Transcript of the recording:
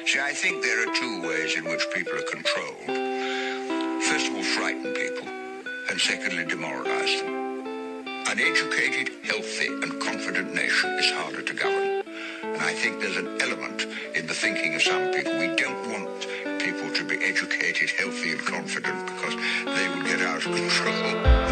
See, I think there are two ways in which people are controlled. First of all, frighten people, and secondly, demoralize them. An educated, healthy, and confident nation is harder to govern. And I think there's an element in the thinking of some people. We don't want people to be educated, healthy, and confident because they will get out of control.